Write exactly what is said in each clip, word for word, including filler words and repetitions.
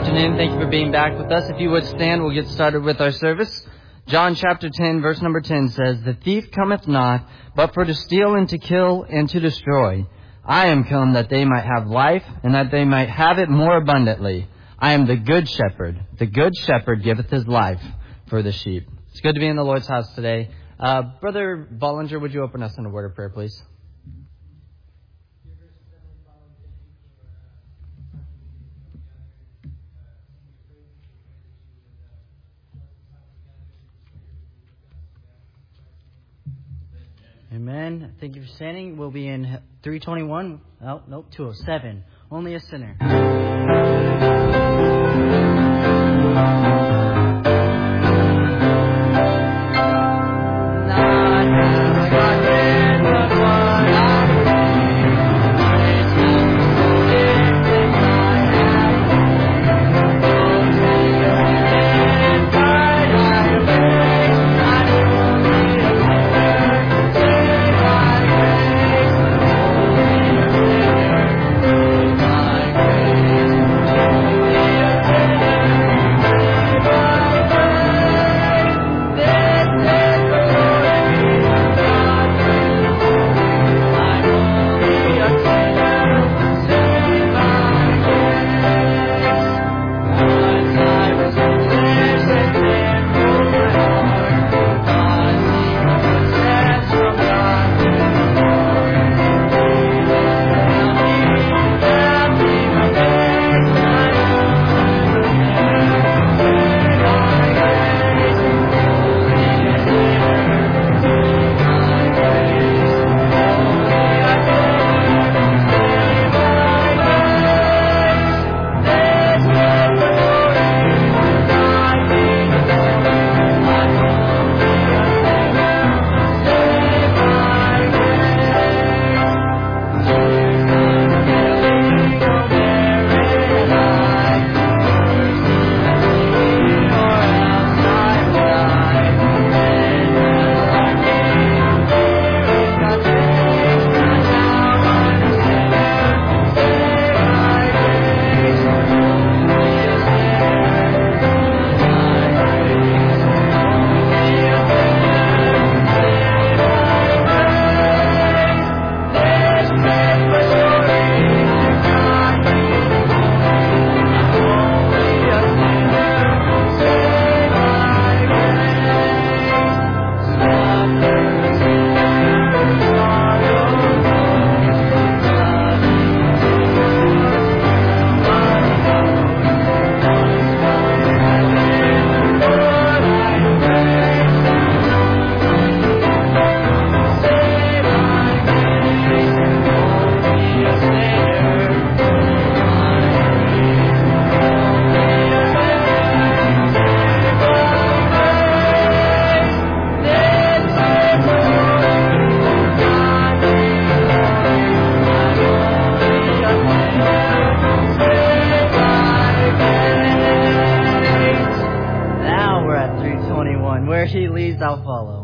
afternoon. Thank you for being back with us. If you would stand, we'll get started with our service. John chapter ten, verse number ten says, "The thief cometh not, but for to steal and to kill and to destroy. I am come that they might have life, and that they might have it more abundantly. I am the good shepherd. The good shepherd giveth his life for the sheep." It's good to be in the Lord's house today. Uh, Brother Bollinger, would you open us in a word of prayer, please? Amen. Thank you for standing. We'll be in three twenty-one. Oh, nope, two oh seven. Only a sinner. I'll follow.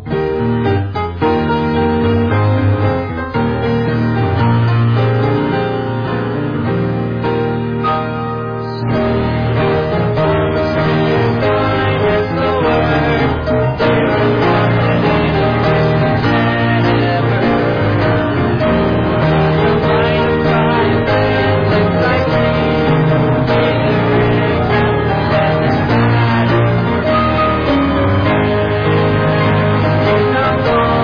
Come on.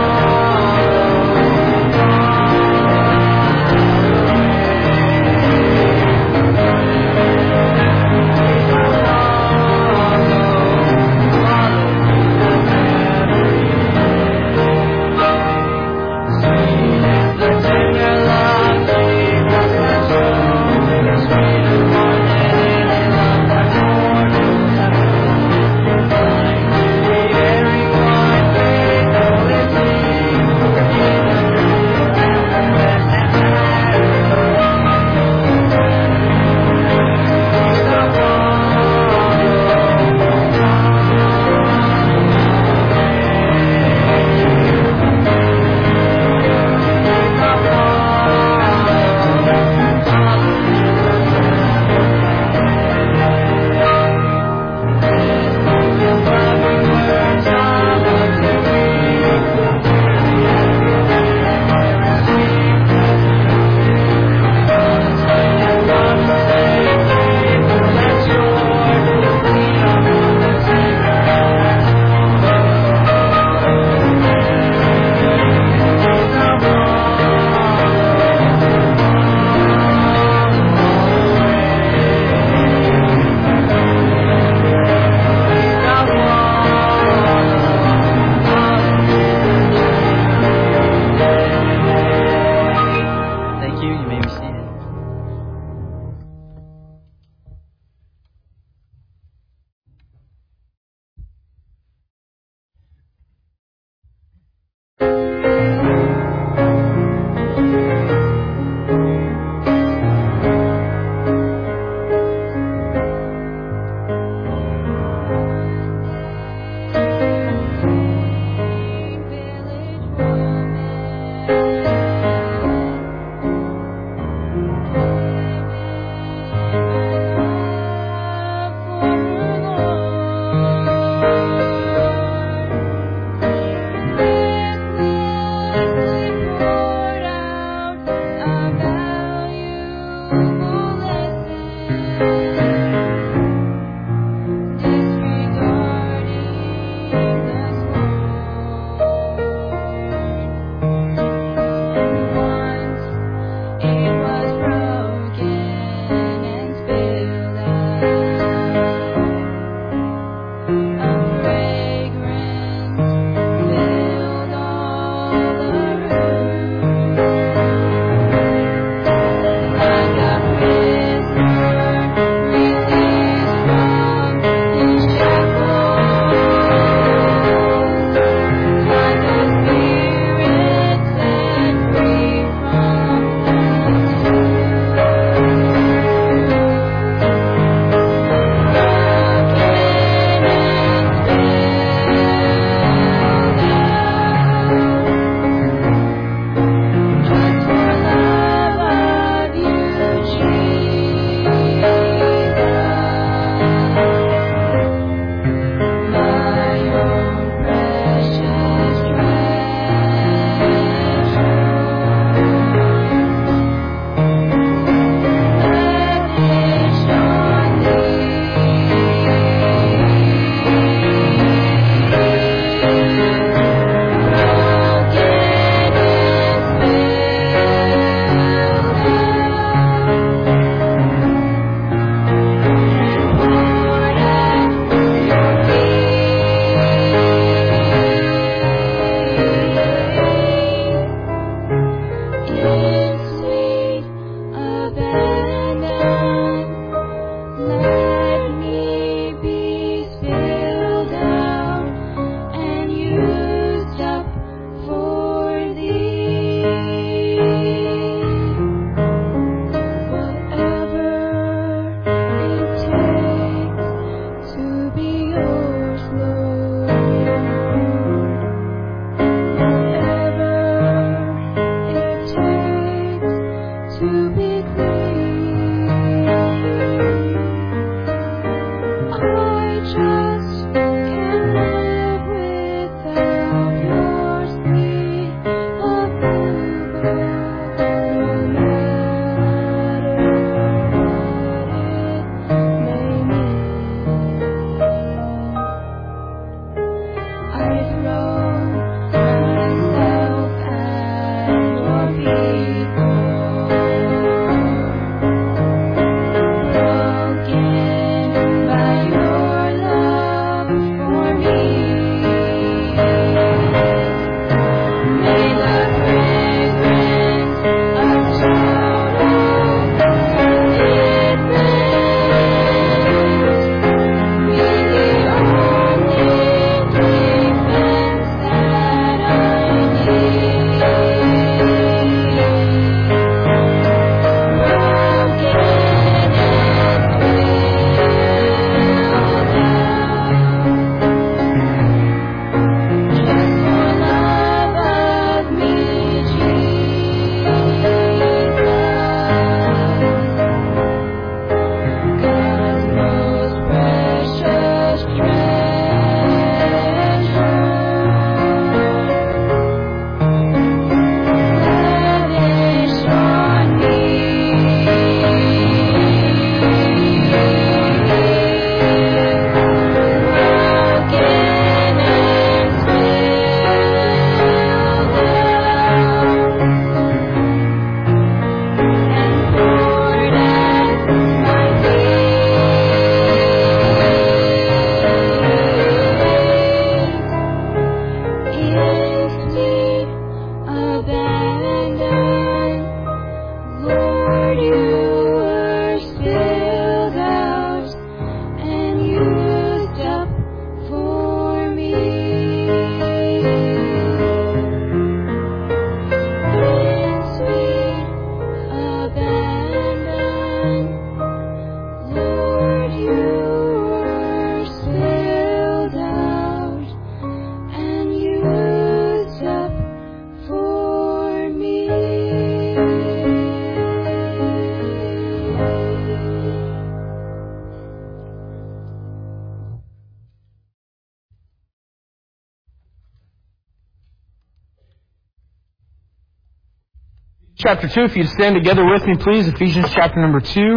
Chapter two, if you'd stand together with me, please. Ephesians chapter number two.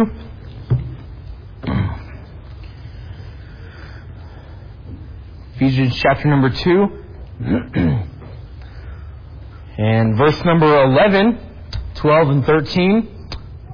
Ephesians chapter number two. And verse number eleven, twelve, and thirteen.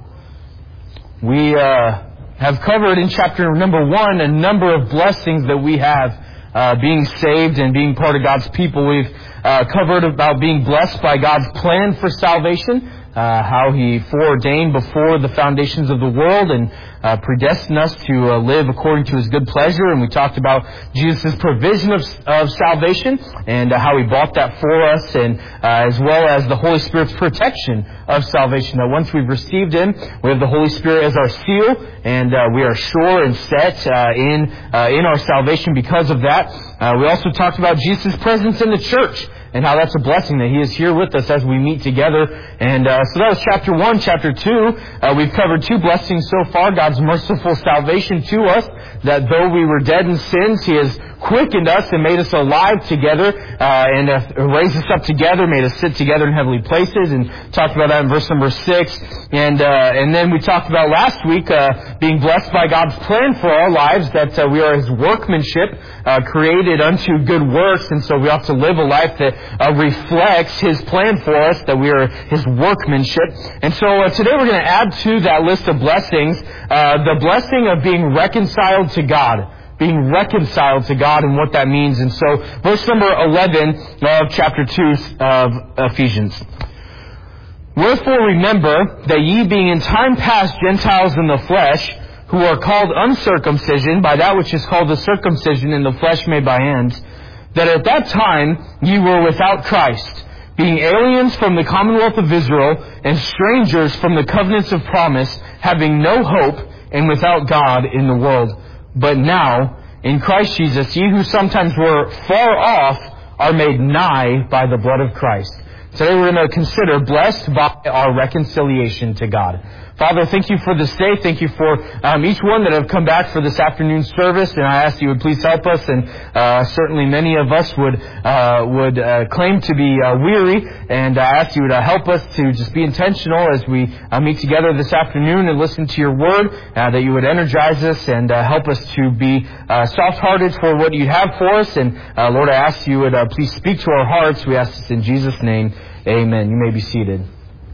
We uh, have covered in chapter number one a number of blessings that we have uh, being saved and being part of God's people. We've uh, covered about being blessed by God's plan for salvation. Uh, how He foreordained before the foundations of the world and uh, predestined us to uh, live according to His good pleasure. And we talked about Jesus' provision of, of salvation and uh, how He bought that for us, and uh, as well as the Holy Spirit's protection of salvation. That once we've received Him, we have the Holy Spirit as our seal, and uh, we are sure and set uh, in uh, in our salvation because of that. Uh, we also talked about Jesus' presence in the church, and how that's a blessing that He is here with us as we meet together. And uh, so that was chapter one. Chapter two, uh, we've covered two blessings so far. God's merciful salvation to us, that though we were dead in sins, He has quickened us and made us alive together, uh, and uh, raised us up together, made us sit together in heavenly places, and talked about that in verse number six. And uh, and then we talked about last week uh, being blessed by God's plan for our lives, that uh, we are His workmanship, uh, created unto good works, and so we ought to live a life that uh, reflects His plan for us, that we are His workmanship. And so uh, today we're going to add to that list of blessings uh, the blessing of being reconciled to God. Being reconciled to God and what that means. And so, verse number eleven of chapter two of Ephesians. Wherefore remember that ye being in time past Gentiles in the flesh, who are called uncircumcision by that which is called the circumcision in the flesh made by hands, that at that time ye were without Christ, being aliens from the commonwealth of Israel, and strangers from the covenants of promise, having no hope, and without God in the world. But now, in Christ Jesus, ye who sometimes were far off are made nigh by the blood of Christ. Today we're going to consider blessed by our reconciliation to God. Father, thank You for this day. Thank You for um, each one that have come back for this afternoon service. And I ask You would please help us. And uh, certainly many of us would uh, would uh, claim to be uh, weary. And I ask You would uh, help us to just be intentional as we uh, meet together this afternoon and listen to Your Word. Uh, that You would energize us and uh, help us to be uh, soft-hearted for what You have for us. And uh, Lord, I ask You would uh, please speak to our hearts. We ask this in Jesus' name. Amen. You may be seated.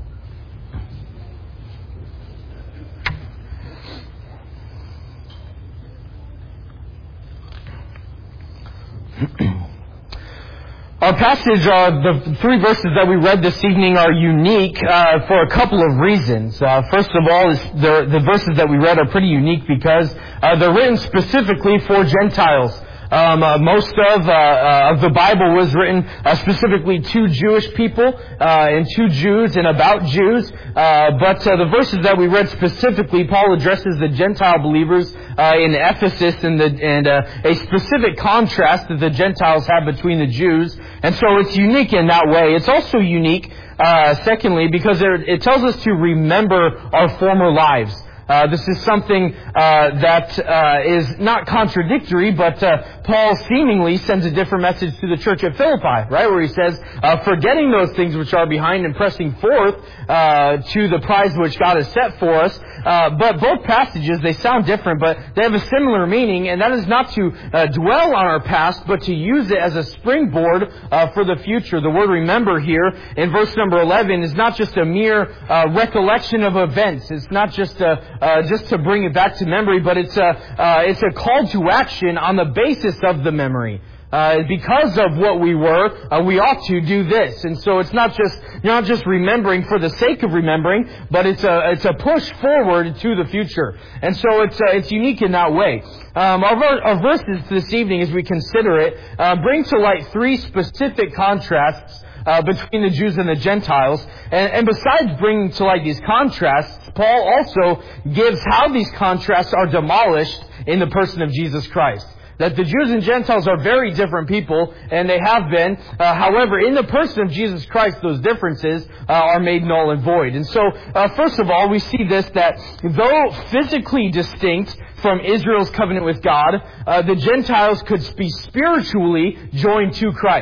Our passage, uh, the three verses that we read this evening are unique uh, for a couple of reasons. Uh, first of all, is the, the verses that we read are pretty unique because uh, they're written specifically for Gentiles. Um, uh, most of uh, uh, of the Bible was written uh, specifically to Jewish people uh, and to Jews and about Jews. Uh, but uh, the verses that we read specifically, Paul addresses the Gentile believers uh, in Ephesus and, the, and uh, a specific contrast that the Gentiles have between the Jews. And so it's unique in that way. It's also unique, uh, secondly, because it, it tells us to remember our former lives. Uh, this is something uh, that uh, is not contradictory, but uh, Paul seemingly sends a different message to the church at Philippi, right? Where he says, uh, forgetting those things which are behind and pressing forth uh, to the prize which God has set for us. Uh, but both passages, they sound different, but they have a similar meaning, and that is not to uh, dwell on our past, but to use it as a springboard uh, for the future. The word remember here in verse number eleven is not just a mere uh, recollection of events. It's not just a Uh, just to bring it back to memory, but it's a uh, it's a call to action on the basis of the memory. Uh, because of what we were, uh, we ought to do this, and so it's not just you're not just remembering for the sake of remembering, but it's a it's a push forward to the future, and so it's uh, it's unique in that way. Um, our, our verses this evening, as we consider it, uh, bring to light three specific contrasts Uh, between the Jews and the Gentiles. And, and besides bringing to light these contrasts, Paul also gives how these contrasts are demolished in the person of Jesus Christ. That the Jews and Gentiles are very different people, and they have been. Uh, however, in the person of Jesus Christ, those differences uh, are made null and void. And so, uh, first of all, we see this, that though physically distinct from Israel's covenant with God, uh, the Gentiles could be spiritually joined to Christ.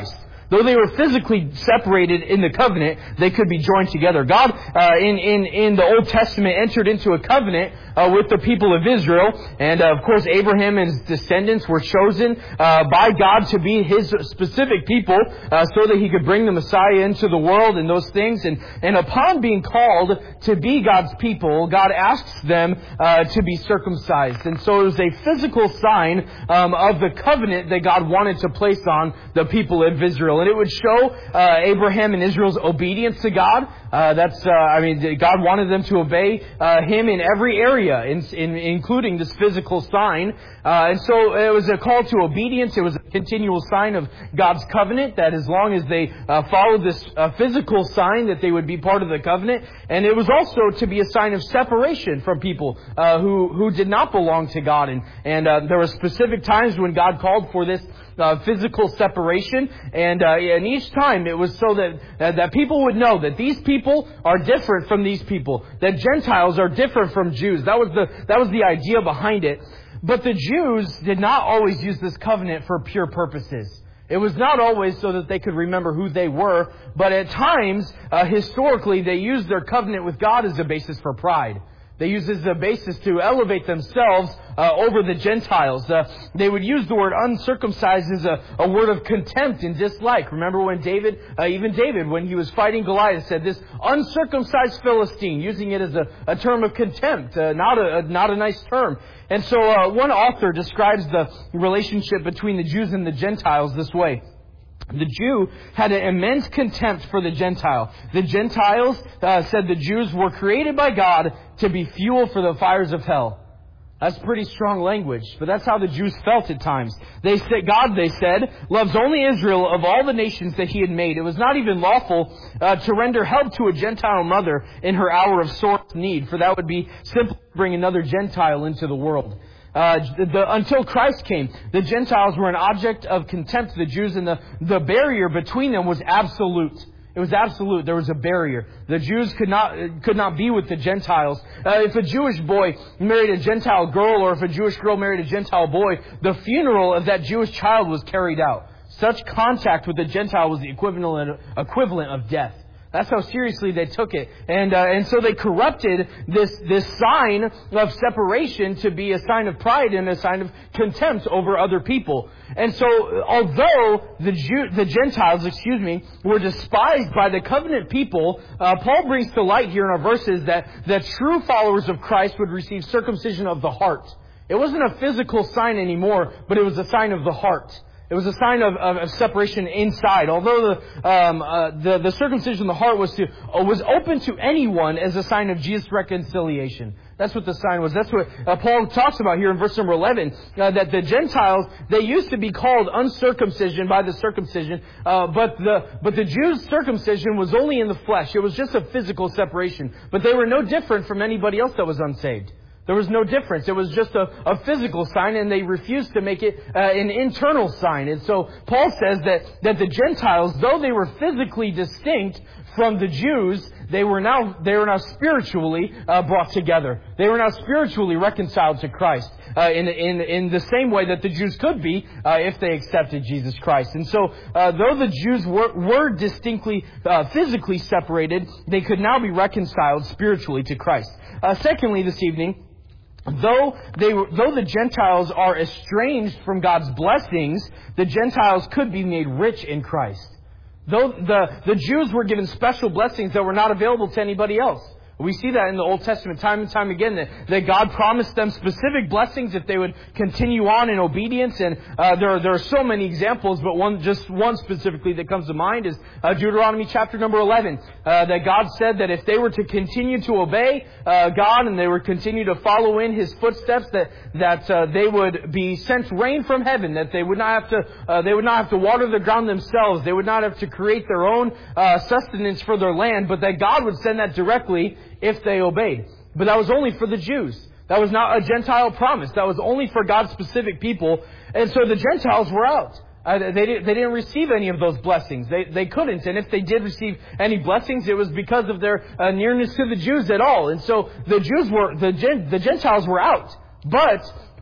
Though they were physically separated in the covenant, they could be joined together. God, uh, in, in, in the Old Testament, entered into a covenant uh, with the people of Israel. And, uh, of course, Abraham and his descendants were chosen uh, by God to be His specific people uh, so that He could bring the Messiah into the world and those things. And, and upon being called to be God's people, God asks them uh, to be circumcised. And so it was a physical sign um, of the covenant that God wanted to place on the people of Israel. And it would show uh, Abraham and Israel's obedience to God. Uh, that's, uh, I mean, God wanted them to obey uh, Him in every area, in, in, including this physical sign. Uh, and so it was a call to obedience. It was a continual sign of God's covenant, that as long as they uh, followed this uh, physical sign, that they would be part of the covenant. And it was also to be a sign of separation from people uh, who, who did not belong to God. And, and uh, there were specific times when God called for this uh, physical separation. And, uh, and each time it was so that, uh, that people would know that these people are different from these people, that Gentiles are different from Jews. That was the, that was the idea behind it. But the Jews did not always use this covenant for pure purposes. It was not always so that they could remember who they were, but at times, uh, historically, they used their covenant with God as a basis for pride. They used it as a basis to elevate themselves uh, over the Gentiles. Uh, they would use the word uncircumcised as a, a word of contempt and dislike. Remember when David, uh, even David, when he was fighting Goliath, said this uncircumcised Philistine, using it as a, a term of contempt, uh, not a, a not a nice term. And so uh, one author describes the relationship between the Jews and the Gentiles this way. The Jew had an immense contempt for the Gentile. The Gentiles, uh, said the Jews, were created by God to be fuel for the fires of hell. That's pretty strong language, but that's how the Jews felt at times. They said, God, they said, loves only Israel of all the nations that He had made. It was not even lawful uh, to render help to a Gentile mother in her hour of sore need, for that would be simply to bring another Gentile into the world. Uh, the, until Christ came, the Gentiles were an object of contempt to the Jews, and the, the barrier between them was absolute. It was absolute. There was a barrier. The Jews could not could not be with the Gentiles. Uh, if a Jewish boy married a Gentile girl, or if a Jewish girl married a Gentile boy, the funeral of that Jewish child was carried out. Such contact with the Gentile was the equivalent equivalent of death. That's how seriously they took it. And uh, and so they corrupted this this sign of separation to be a sign of pride and a sign of contempt over other people. And so although the Jew, the Gentiles, excuse me, were despised by the covenant people, uh, Paul brings to light here in our verses that, that true followers of Christ would receive circumcision of the heart. It wasn't a physical sign anymore, but it was a sign of the heart. It was a sign of, of, of separation inside. Although the, um, uh, the the circumcision of the heart was to uh, was open to anyone as a sign of Jesus' reconciliation. That's what the sign was. That's what uh, Paul talks about here in verse number eleven. Uh, that the Gentiles, they used to be called uncircumcision by the circumcision, uh, but the but the Jews' circumcision was only in the flesh. It was just a physical separation. But they were no different from anybody else that was unsaved. There was no difference. It was just a, a physical sign, and they refused to make it uh, an internal sign. And so Paul says that, that the Gentiles, though they were physically distinct from the Jews, they were now they were now spiritually uh, brought together. They were now spiritually reconciled to Christ uh, in in in the same way that the Jews could be uh, if they accepted Jesus Christ. And so, uh, though the Jews were were distinctly uh, physically separated, they could now be reconciled spiritually to Christ. Uh, secondly, this evening, Though they were, though the Gentiles are estranged from God's blessings, the Gentiles could be made rich in Christ. Though the, the Jews were given special blessings that were not available to anybody else. We see that in the Old Testament time and time again, that, that God promised them specific blessings if they would continue on in obedience. And uh, there, are, there are so many examples, but one just one specifically that comes to mind is uh, Deuteronomy chapter number eleven. Uh, that God said that if they were to continue to obey uh, God and they would continue to follow in His footsteps, that that uh, they would be sent rain from heaven. That they would not have to uh, they would not have to water the ground themselves. They would not have to create their own uh, sustenance for their land, but that God would send that directly if they obeyed. But that was only for the Jews. That was not a Gentile promise. That was only for God's specific people. And so the Gentiles were out. Uh, they, did, they didn't receive any of those blessings. They, they couldn't. And if they did receive any blessings, it was because of their uh, nearness to the Jews at all. And so the Jews were, the, Gen, the Gentiles were out. But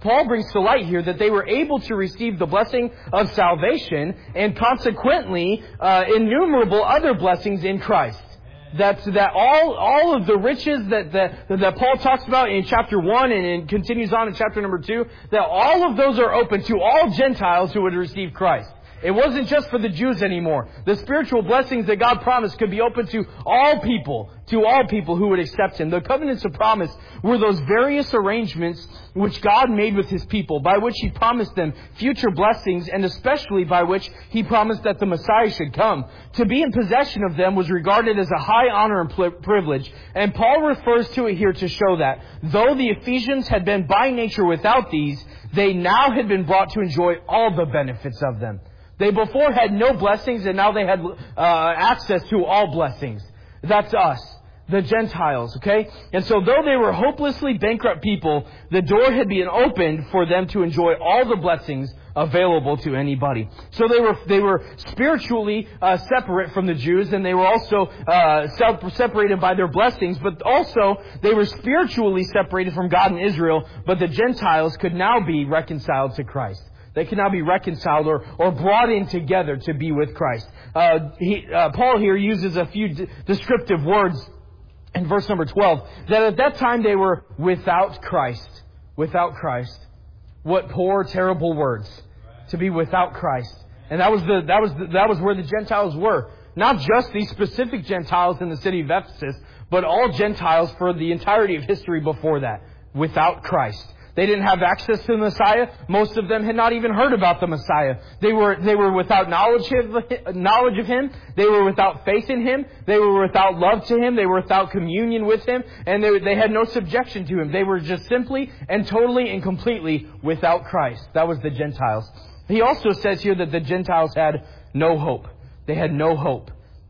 Paul brings to light here that they were able to receive the blessing of salvation and consequently uh, innumerable other blessings in Christ. That, that all, all of the riches that, that, that Paul talks about in chapter one and, and continues on in chapter number two, that all of those are open to all Gentiles who would receive Christ. It wasn't just for the Jews anymore. The spiritual blessings that God promised could be open to all people, to all people who would accept Him. The covenants of promise were those various arrangements which God made with His people, by which He promised them future blessings, and especially by which He promised that the Messiah should come. To be in possession of them was regarded as a high honor and privilege, and Paul refers to it here to show that, though the Ephesians had been by nature without these, they now had been brought to enjoy all the benefits of them. They before had no blessings, and now they had uh, access to all blessings. That's us, the Gentiles, okay? And so though they were hopelessly bankrupt people, the door had been opened for them to enjoy all the blessings available to anybody. So they were they were spiritually uh, separate from the Jews, and they were also uh, separated by their blessings, but also they were spiritually separated from God and Israel, but the Gentiles could now be reconciled to Christ. They can now be reconciled or, or brought in together to be with Christ. Uh, he, uh, Paul here uses a few d- descriptive words in verse number twelve, that at that time they were without Christ. Without Christ. What poor, terrible words. To be without Christ. And that was the that was the, that was where the Gentiles were. Not just these specific Gentiles in the city of Ephesus, but all Gentiles for the entirety of history before that. Without Christ. They didn't have access to the Messiah. Most of them had not even heard about the Messiah. They were they were without knowledge of, knowledge of Him. They were without faith in Him. They were without love to Him. They were without communion with Him. And they, they had no subjection to Him. They were just simply and totally and completely without Christ. That was the Gentiles. He also says here that the Gentiles had no hope. They had no hope.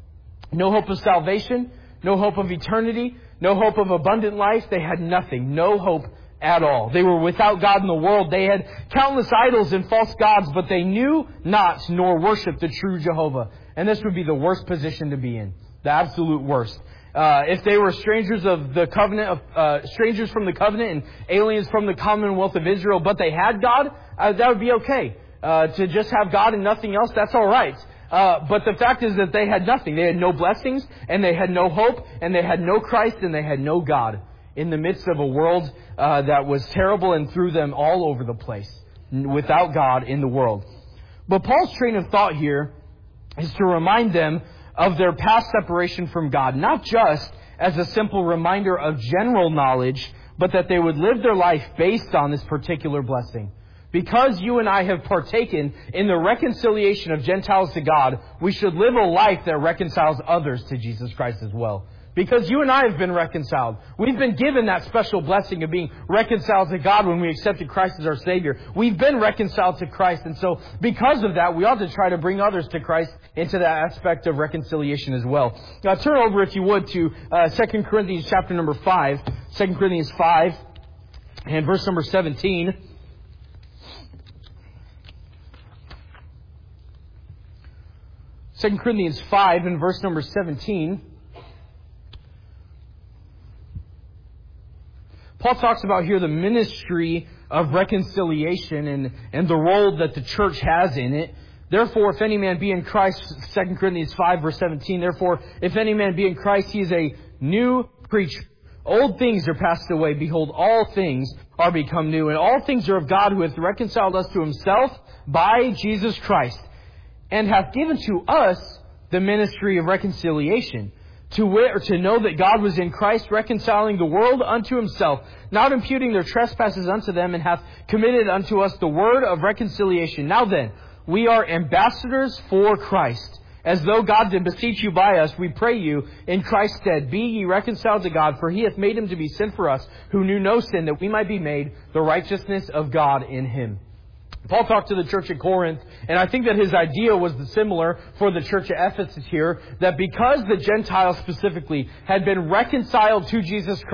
No hope of salvation. No hope of eternity. No hope of abundant life. They had nothing. No hope at all. They were without God in the world. They had countless idols and false gods, but they knew not nor worshipped the true Jehovah. And this would be the worst position to be in. The absolute worst. Uh, if they were strangers of the covenant, of, uh, strangers from the covenant and aliens from the commonwealth of Israel, but they had God, uh, that would be okay. Uh, to just have God and nothing else, that's all right. Uh, but the fact is that they had nothing. They had no blessings, and they had no hope, and they had no Christ, and they had no God. In the midst of a world uh, that was terrible and threw them all over the place, without God in the world. But Paul's train of thought here is to remind them of their past separation from God, not just as a simple reminder of general knowledge, but that they would live their life based on this particular blessing. Because you and I have partaken in the reconciliation of Gentiles to God, we should live a life that reconciles others to Jesus Christ as well. Because you and I have been reconciled. We've been given that special blessing of being reconciled to God when we accepted Christ as our Savior. We've been reconciled to Christ. And so because of that, we ought to try to bring others to Christ into that aspect of reconciliation as well. Now turn over, if you would, to uh, Second Corinthians chapter number five. Second Corinthians five and verse number seventeen. Second Corinthians five and verse number seventeen. Paul talks about here the ministry of reconciliation and, and the role that the church has in it. Therefore, if any man be in Christ, Second Corinthians five, verse seventeen, therefore, if any man be in Christ, he is a new creature. Old things are passed away. Behold, all things are become new. And all things are of God, who hath reconciled us to Himself by Jesus Christ, and hath given to us the ministry of reconciliation. To wit, or to know that God was in Christ, reconciling the world unto Himself, not imputing their trespasses unto them, and hath committed unto us the word of reconciliation. Now then, we are ambassadors for Christ. As though God did beseech you by us, we pray you, in Christ's stead, be ye reconciled to God, for He hath made Him to be sin for us, who knew no sin, that we might be made the righteousness of God in Him. Paul talked to the church at Corinth, and I think that his idea was similar for the church at Ephesus here, that because the Gentiles specifically had been reconciled to Jesus Christ,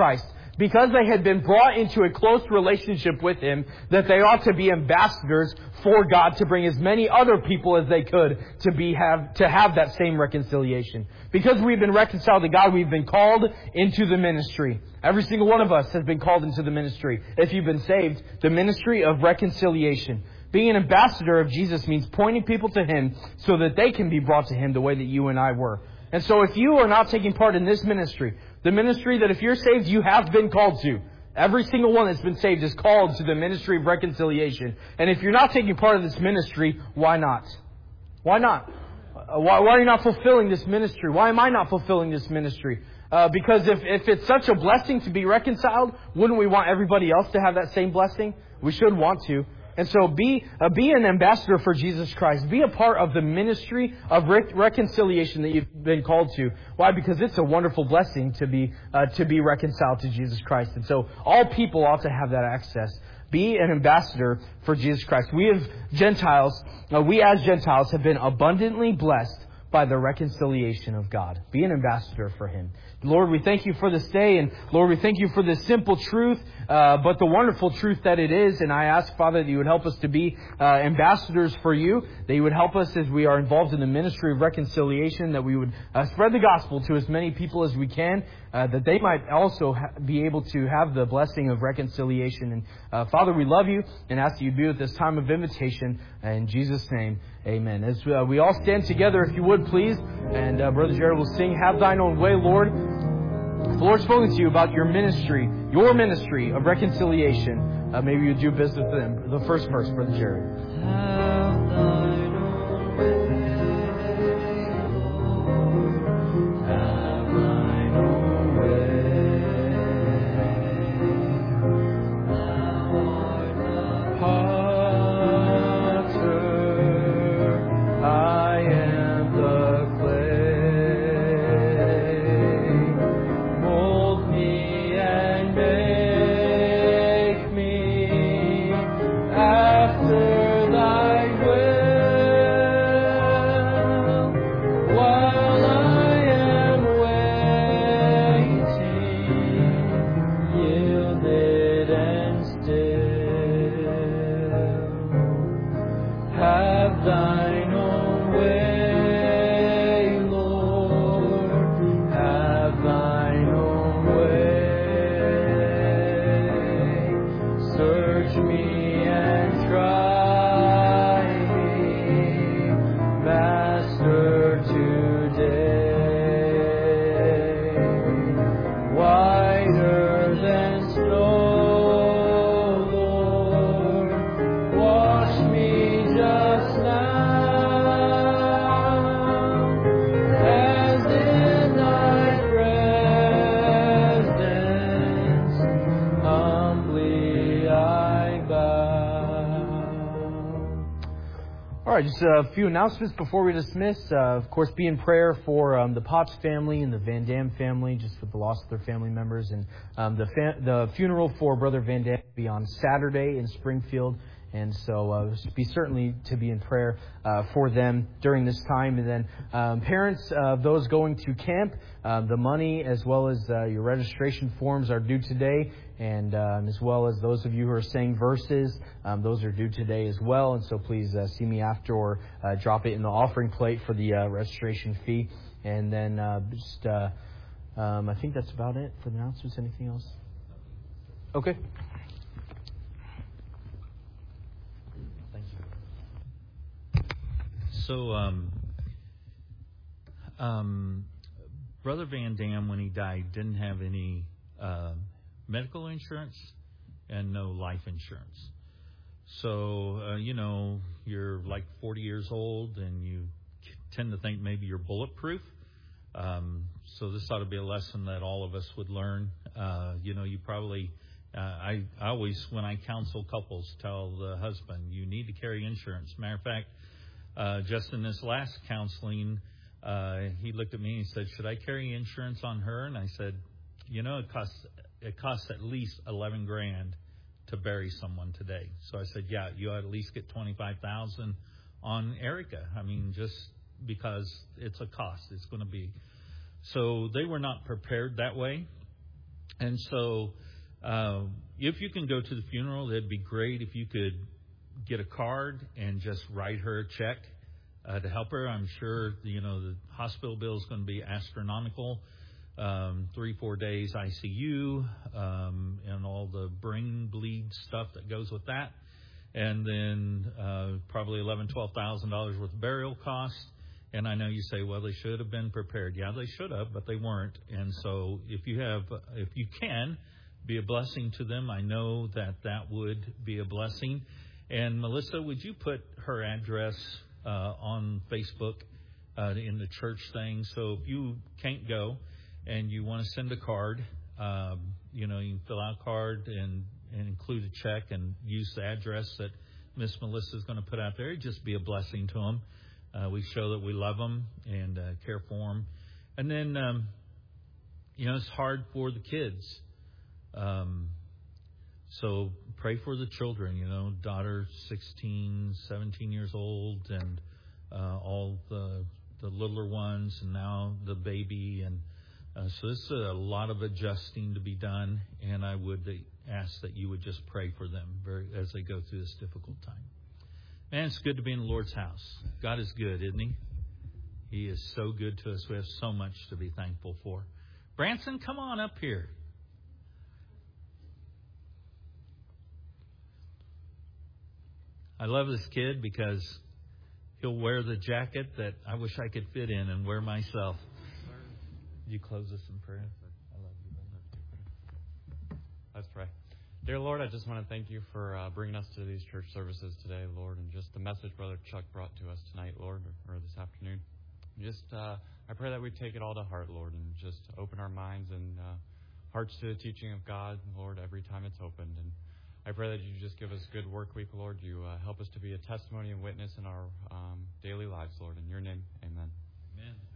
because they had been brought into a close relationship with Him, that they ought to be ambassadors for God to bring as many other people as they could to be have to have that same reconciliation. Because we've been reconciled to God, we've been called into the ministry. Every single one of us has been called into the ministry. If you've been saved, the ministry of reconciliation. Being an ambassador of Jesus means pointing people to Him so that they can be brought to Him the way that you and I were. And so if you are not taking part in this ministry, the ministry that if you're saved, you have been called to. Every single one that's been saved is called to the ministry of reconciliation. And if you're not taking part of this ministry, why not? Why not? Uh, why, why are you not fulfilling this ministry? Why am I not fulfilling this ministry? Uh, because if, if it's such a blessing to be reconciled, wouldn't we want everybody else to have that same blessing? We should want to. And so be uh, be an ambassador for Jesus Christ. Be a part of the ministry of re- reconciliation that you've been called to. Why? Because it's a wonderful blessing to be uh, to be reconciled to Jesus Christ. And so all people ought to have that access. Be an ambassador for Jesus Christ. We as Gentiles, uh, we as Gentiles have been abundantly blessed by the reconciliation of God. Be an ambassador for Him. Lord, we thank You for this day, and Lord, we thank You for this simple truth, uh, but the wonderful truth that it is. And I ask, Father, that You would help us to be uh, ambassadors for You, that You would help us as we are involved in the ministry of reconciliation, that we would uh, spread the gospel to as many people as we can, uh, that they might also ha- be able to have the blessing of reconciliation. And uh, Father, we love You and ask that You be with this time of invitation. In Jesus' name, amen. As uh, we all stand together, if you would, please, and uh, Brother Jared will sing, "Have Thine Own Way, Lord." If the Lord's spoken to you about your ministry, your ministry of reconciliation, uh, maybe you do business with them. The first verse, Brother Jared. Have thine own way, Lord. Have thine own way. Thou art the potter, I am the clay. All right, just a few announcements before we dismiss. Uh, of course, be in prayer for um, the Potts family and the Van Dam family, just with the loss of their family members. And um, the fa- the funeral for Brother Van Dam will be on Saturday in Springfield. And so uh, be certainly to be in prayer uh, for them during this time. And then um, parents of uh, those going to camp, uh, the money as well as uh, your registration forms are due today. And um, as well as those of you who are saying verses, um, those are due today as well. And so please uh, see me after or uh, drop it in the offering plate for the uh, registration fee. And then uh, just, uh, um, I think that's about it for the announcements. Anything else? Okay. So, um, um, Brother Van Dam, when he died, didn't have any uh, medical insurance and no life insurance. So, uh, you know, you're like forty years old and you tend to think maybe you're bulletproof. Um, so this ought to be a lesson that all of us would learn. Uh, you know, you probably, uh, I, I always, when I counsel couples, tell the husband, you need to carry insurance. Matter of fact, Uh, just in this last counseling, uh, he looked at me and he said, should I carry insurance on her? And I said, you know, it costs, it costs at least eleven grand to bury someone today. So I said, yeah, you ought to at least get twenty-five thousand on Erica. I mean, just because it's a cost, it's going to be. So they were not prepared that way. And so uh, if you can go to the funeral, that'd be great. If you could get a card and just write her a check uh, to help her. I'm sure, you know, the hospital bill is going to be astronomical. Um, three, four days I C U, um, and all the brain bleed stuff that goes with that. And then uh, probably eleven thousand dollars, twelve thousand dollars worth of burial costs. And I know you say, well, they should have been prepared. Yeah, they should have, but they weren't. And so if you have, if you can be a blessing to them, I know that that would be a blessing. And Melissa, would you put her address uh, on Facebook uh, in the church thing? So if you can't go and you want to send a card, um, you know, you can fill out a card and, and include a check and use the address that Miss Melissa is going to put out there. It'd just be a blessing to them. Uh, we show that we love them and uh, care for them. And then, um, you know, it's hard for the kids. Um, so pray for the children, you know, daughter sixteen, seventeen years old, and uh, all the the littler ones, and now the baby. And uh, so this is a lot of adjusting to be done, and I would ask that you would just pray for them very, as they go through this difficult time. Man, it's good to be in the Lord's house. God is good, isn't He? He is so good to us. We have so much to be thankful for. Branson, come on up here. I love this kid because he'll wear the jacket that I wish I could fit in and wear myself. Would you close us in prayer? I love you. Let's pray. Dear Lord, I just want to thank you for uh, bringing us to these church services today, Lord, and just the message Brother Chuck brought to us tonight, Lord, or, or this afternoon. Just, uh, I pray that we take it all to heart, Lord, and just open our minds and uh, hearts to the teaching of God, Lord, every time it's opened. And I pray that you just give us a good work week, Lord. You uh, help us to be a testimony and witness in our um, daily lives, Lord. In your name, amen. Amen.